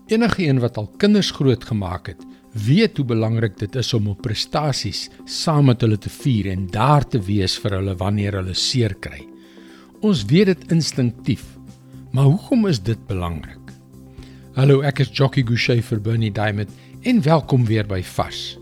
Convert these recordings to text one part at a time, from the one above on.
Enige een wat al kinders grootgemaak het, weet hoe belangrik dit is om op prestasies saam met hulle te vier en daar te wees vir hulle wanneer hulle seer kry. Ons weet dit instinktief, maar hoekom is dit belangrik? Hallo, ek is Jockey Gouchee vir Bernie Diamond en welkom weer by Vars.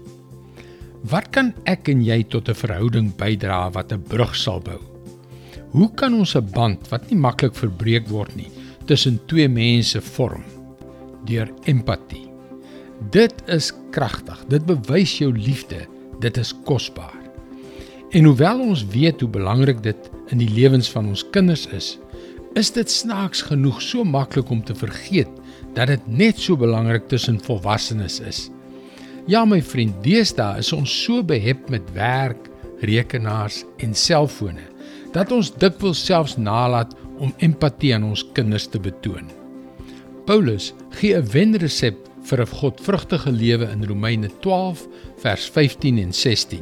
Wat kan ek en jy tot 'n verhouding bydra wat 'n brug sal bou? Hoe kan ons 'n band wat nie maklik verbreek word nie, tussen twee mense vorm? Deur empatie. Dit is kragtig, dit bewys jou liefde, dit is kosbaar. En hoewel ons weet hoe belangrik dit in die lewens van ons kinders is dit snaaks genoeg so maklik om te vergeet dat dit net so belangrik tussen volwassenes is. Ja, my vriend, deesdae is ons so behep met werk, rekenaars en selfone, dat ons dikwels selfs nalat om empatie aan ons kinders te betoon. Paulus gee 'n wenresep vir 'n godvrugtige lewe in Romeine 12 vers 15 en 16.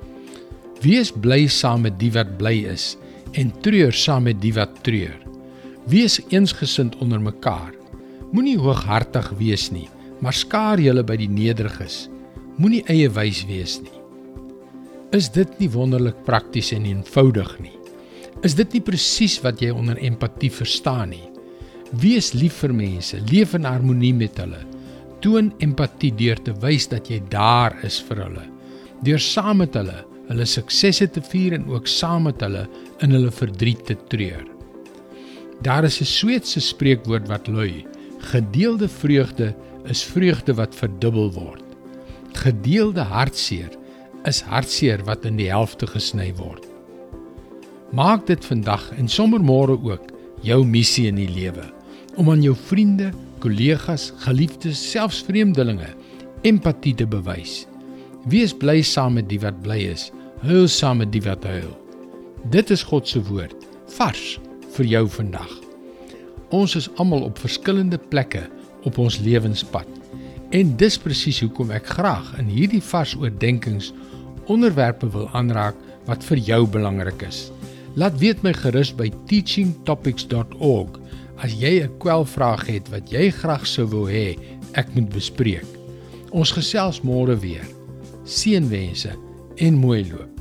Wees bly saam met die wat bly is en treur saam met die wat treur. Wees eensgesind onder mekaar. Moenie hooghartig wees nie, maar skaar julle by die nederiges. Moenie eie wys wees nie. Is dit nie wonderlik prakties en eenvoudig nie? Is dit nie presies wat jy onder empatie verstaan nie? Wees lief vir mense, leef in harmonie met hulle. Toon empatie deur te wys dat jy daar is vir hulle. Deur saam met hulle suksesse te vier en ook saam met hulle in hulle verdriet te treur. Daar is 'n Sweedse spreekwoord wat lui: gedeelde vreugde is vreugde wat verdubbel word. Gedeelde hartseer is hartseer wat in die helfte gesny word. Maak dit vandag en sommer môre ook jou missie in die lewe, om aan jou vriende, kollegas, geliefdes, selfs vreemdelinge, empatie te bewys. Wees bly saam met die wat bly is, huil saam met die wat huil. Dit is God se woord, vars vir jou vandag. Ons is almal op verskillende plekke op ons lewenspad, en dis presies hoekom ek graag in hierdie vars oordenkings onderwerpe wil aanraak wat vir jou belangrik is. Laat weet my gerus by teachingtopics.org as jy 'n kwelvraag het wat jy graag sou wou hê ek moet bespreek. Ons gesels môre weer. Seënwense en mooi loop.